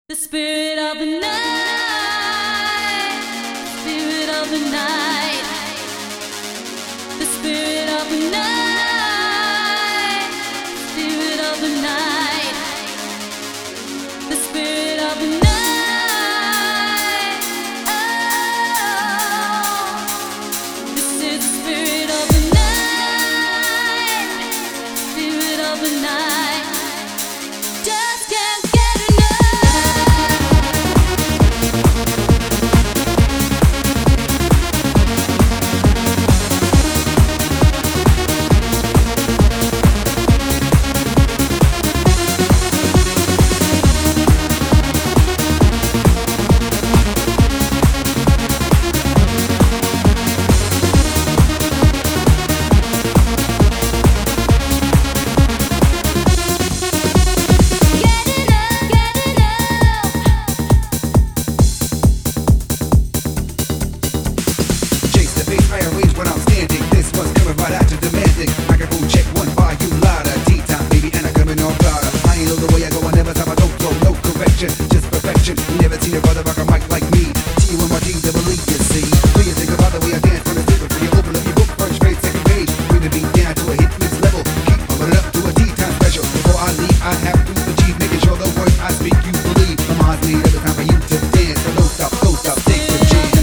The spirit of the night, spirit of the night, the spirit of the night, spirit of the night, the spirit of the night. Oh, this is the spirit of the night, spirit of the night. Just perfection. You never seen a brother rock a mic like me. T-U-M-R-T, double E, you see. Do you think about the way I dance from the table? Before you open up your book, first page, second page. Bring the beat down to a hit mix level. Keep pumping it up to a D-time special. Before I leave, I have to achieve, making sure the words I speak you believe. My mind's made every time for you to dance. So don't stop, take your chance.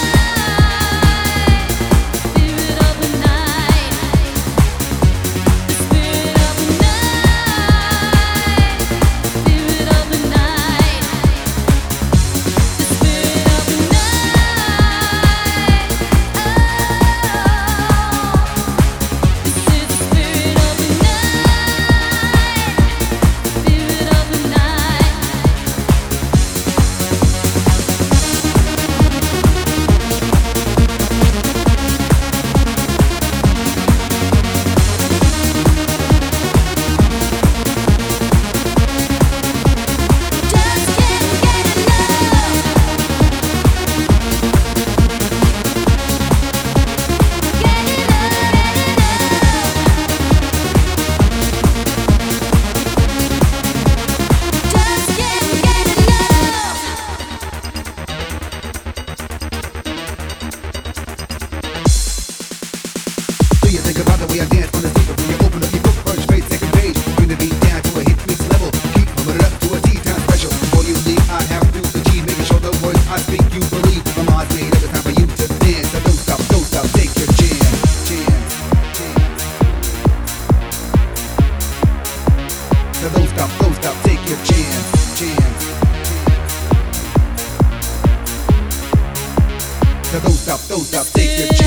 Think about the way I dance from the speaker. When you open up your book, first page, second page. Bring the beat down to a hit mix level. Keep pumping it up to a D-time special. Before you leave, I have to achieve, making sure the words I speak you believe. My mind's made every time for you to dance. So don't stop, take your chance. So don't stop, take your chance. So don't stop, take your chance.